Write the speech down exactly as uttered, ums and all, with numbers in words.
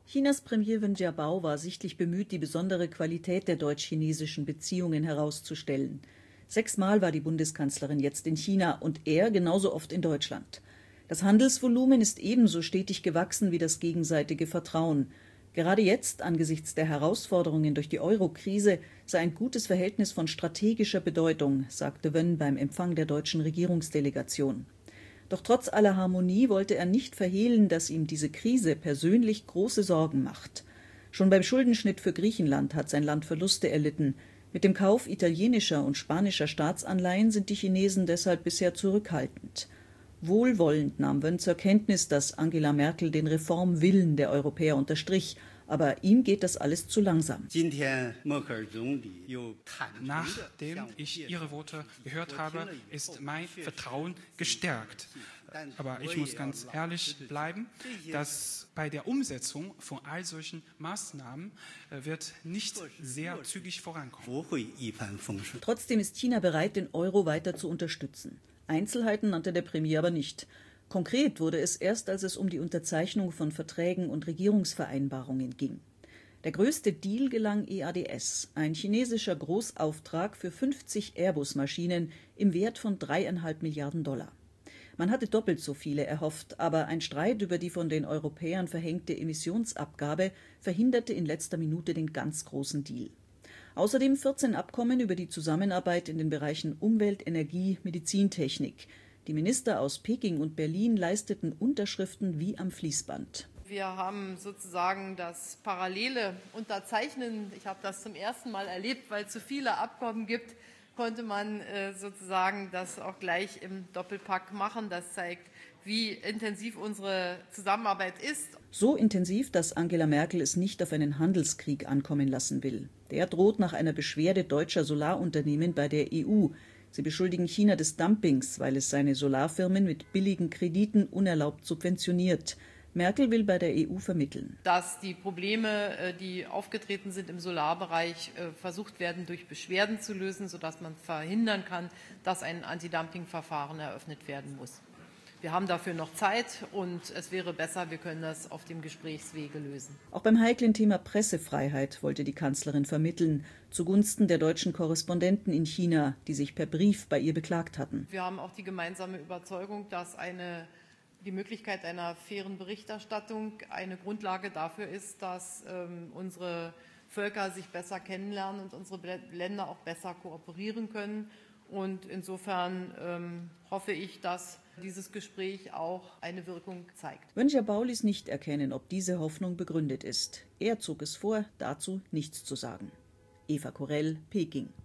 Chinas Premier Wen Jiabao war sichtlich bemüht, die besondere Qualität der deutsch-chinesischen Beziehungen herauszustellen. Sechsmal war die Bundeskanzlerin jetzt in China und er genauso oft in Deutschland. Das Handelsvolumen ist ebenso stetig gewachsen wie das gegenseitige Vertrauen. Gerade jetzt, angesichts der Herausforderungen durch die Euro-Krise, sei ein gutes Verhältnis von strategischer Bedeutung, sagte Wen beim Empfang der deutschen Regierungsdelegation. Doch trotz aller Harmonie wollte er nicht verhehlen, dass ihm diese Krise persönlich große Sorgen macht. Schon beim Schuldenschnitt für Griechenland hat sein Land Verluste erlitten. Mit dem Kauf italienischer und spanischer Staatsanleihen sind die Chinesen deshalb bisher zurückhaltend. Wohlwollend nahm Wen zur Kenntnis, dass Angela Merkel den Reformwillen der Europäer unterstrich. Aber ihm geht das alles zu langsam. Nachdem ich Ihre Worte gehört habe, ist mein Vertrauen gestärkt. Aber ich muss ganz ehrlich bleiben, dass bei der Umsetzung von all solchen Maßnahmen wird nicht sehr zügig vorankommen. Trotzdem ist China bereit, den Euro weiter zu unterstützen. Einzelheiten nannte der Premier aber nicht. Konkret wurde es erst, als es um die Unterzeichnung von Verträgen und Regierungsvereinbarungen ging. Der größte Deal gelang E A D S, ein chinesischer Großauftrag für fünfzig Airbus-Maschinen im Wert von dreieinhalb Milliarden Dollar. Man hatte doppelt so viele erhofft, aber ein Streit über die von den Europäern verhängte Emissionsabgabe verhinderte in letzter Minute den ganz großen Deal. Außerdem vierzehn Abkommen über die Zusammenarbeit in den Bereichen Umwelt, Energie, Medizintechnik. Die Minister aus Peking und Berlin leisteten Unterschriften wie am Fließband. Wir haben sozusagen das parallele Unterzeichnen. Ich habe das zum ersten Mal erlebt, weil es so viele Abkommen gibt, konnte man äh, sozusagen das auch gleich im Doppelpack machen. Das zeigt, wie intensiv unsere Zusammenarbeit ist. So intensiv, dass Angela Merkel es nicht auf einen Handelskrieg ankommen lassen will. Der droht nach einer Beschwerde deutscher Solarunternehmen bei der E U. Sie beschuldigen China des Dumpings, weil es seine Solarfirmen mit billigen Krediten unerlaubt subventioniert. Merkel will bei der E U vermitteln. Dass die Probleme, die aufgetreten sind im Solarbereich, versucht werden, durch Beschwerden zu lösen, sodass man verhindern kann, dass ein Anti-Dumping-Verfahren eröffnet werden muss. Wir haben dafür noch Zeit und es wäre besser, wir können das auf dem Gesprächswege lösen. Auch beim heiklen Thema Pressefreiheit wollte die Kanzlerin vermitteln, zugunsten der deutschen Korrespondenten in China, die sich per Brief bei ihr beklagt hatten. Wir haben auch die gemeinsame Überzeugung, dass eine, die Möglichkeit einer fairen Berichterstattung eine Grundlage dafür ist, dass ähm, unsere Völker sich besser kennenlernen und unsere Länder auch besser kooperieren können. Und insofern ähm, hoffe ich, dass dieses Gespräch auch eine Wirkung zeigt. Wen Jiabao ließ nicht erkennen, ob diese Hoffnung begründet ist. Er zog es vor, dazu nichts zu sagen. Eva Korell, Peking.